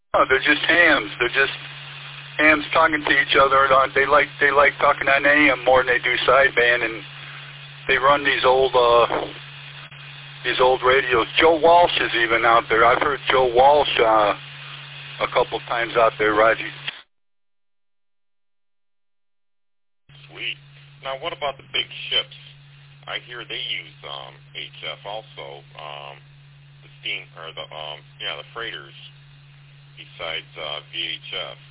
No, they're just hams. They're just hams talking to each other. They like talking on AM more than they do sideband, and they run these old radios. Joe Walsh is even out there. I've heard Joe Walsh a couple times out there, Raji. Sweet. Now, what about the big ships? I hear they use HF also. The steam or the freighters besides VHF.